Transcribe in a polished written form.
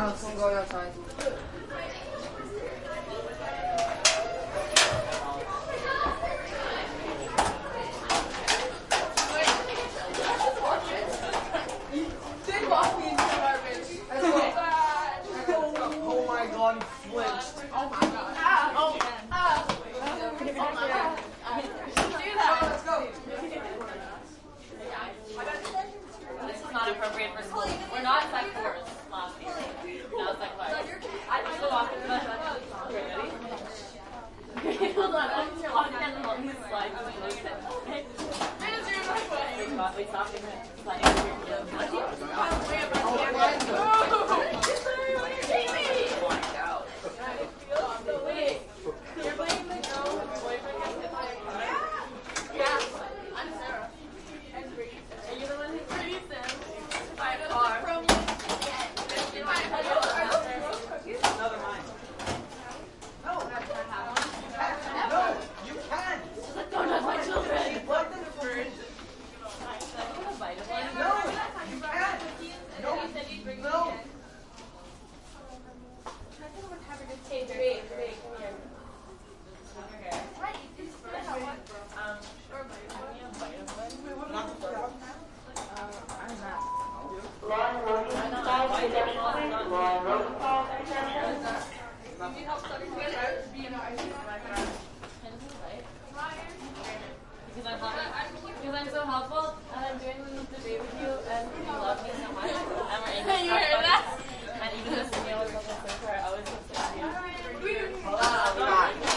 I'm going outside. They walked me into the garbage. Oh my god, he flinched. Oh my god. Do that. Let's go. This is not appropriate for school. We're not Psych 4s last week. Now it's Psych 5. I just go off into the ready? Hold on. You're walking down the mountain slide. We stopped in sliding over your heel. Wait, you're playing the girl boyfriend gets hit by a car? Yeah, I'm Sarah. And Brady. Are you the one who's Brady Sim? By a car. Another mine. No, you can. Don't touch my children. What the first? No, you can't. No, no. Hey, Drake, come here. Because I'm so helpful and I'm doing the debate with you and you love me so much and we're in this and even this video was so far, I always listen to you.